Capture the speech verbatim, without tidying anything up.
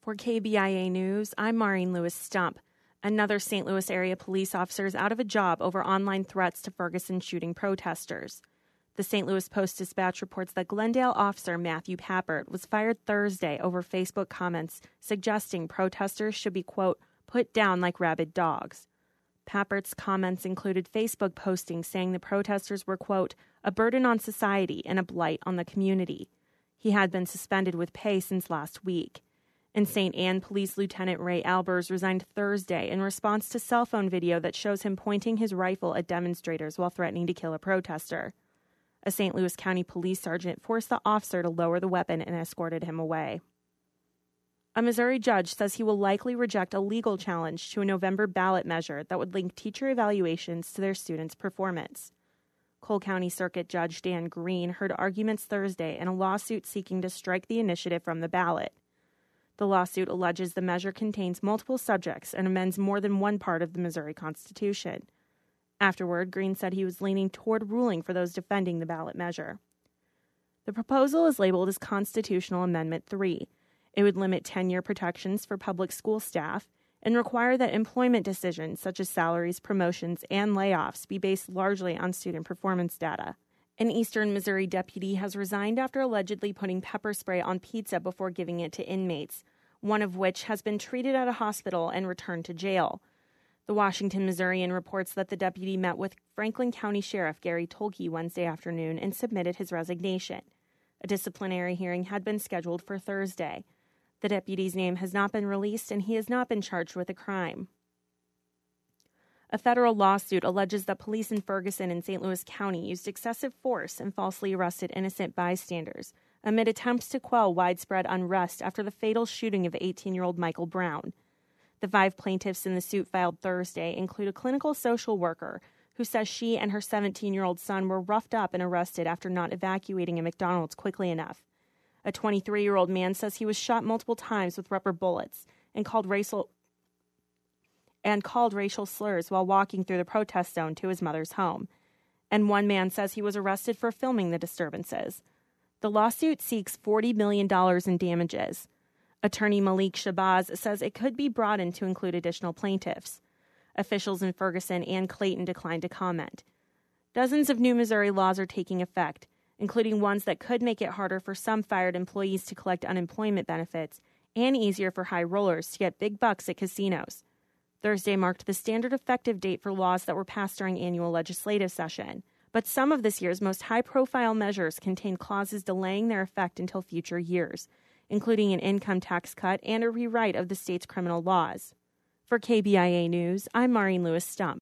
For K B I A News, I'm Maureen Lewis-Stump. Another Saint Louis area police officer is out of a job over online threats to Ferguson shooting protesters. The Saint Louis Post-Dispatch reports that Glendale officer Matthew Papert was fired Thursday over Facebook comments suggesting protesters should be, quote, put down like rabid dogs. Papert's comments included Facebook postings saying the protesters were, quote, a burden on society and a blight on the community. He had been suspended with pay since last week. In Saint Anne, Police Lieutenant Ray Albers resigned Thursday in response to cell phone video that shows him pointing his rifle at demonstrators while threatening to kill a protester. A Saint Louis County police sergeant forced the officer to lower the weapon and escorted him away. A Missouri judge says he will likely reject a legal challenge to a November ballot measure that would link teacher evaluations to their students' performance. Cole County Circuit Judge Dan Green heard arguments Thursday in a lawsuit seeking to strike the initiative from the ballot. The lawsuit alleges the measure contains multiple subjects and amends more than one part of the Missouri Constitution. Afterward, Green said he was leaning toward ruling for those defending the ballot measure. The proposal is labeled as Constitutional Amendment three. It would limit tenure protections for public school staff and require that employment decisions such as salaries, promotions, and layoffs be based largely on student performance data. An eastern Missouri deputy has resigned after allegedly putting pepper spray on pizza before giving it to inmates, one of which has been treated at a hospital and returned to jail. The Washington Missourian reports that the deputy met with Franklin County Sheriff Gary Tolke Wednesday afternoon and submitted his resignation. A disciplinary hearing had been scheduled for Thursday. The deputy's name has not been released, and he has not been charged with a crime. A federal lawsuit alleges that police in Ferguson and Saint Louis County used excessive force and falsely arrested innocent bystanders amid attempts to quell widespread unrest after the fatal shooting of eighteen-year-old Michael Brown. The five plaintiffs in the suit filed Thursday include a clinical social worker who says she and her seventeen-year-old son were roughed up and arrested after not evacuating a McDonald's quickly enough. A twenty-three-year-old man says he was shot multiple times with rubber bullets and called racial and called racial slurs while walking through the protest zone to his mother's home. And one man says he was arrested for filming the disturbances. The lawsuit seeks forty million dollars in damages. Attorney Malik Shabazz says it could be broadened to include additional plaintiffs. Officials in Ferguson and Clayton declined to comment. Dozens of new Missouri laws are taking effect, including ones that could make it harder for some fired employees to collect unemployment benefits and easier for high rollers to get big bucks at casinos. Thursday marked the standard effective date for laws that were passed during annual legislative session, but some of this year's most high-profile measures contain clauses delaying their effect until future years, including an income tax cut and a rewrite of the state's criminal laws. For K B I A News, I'm Maureen Lewis-Stump.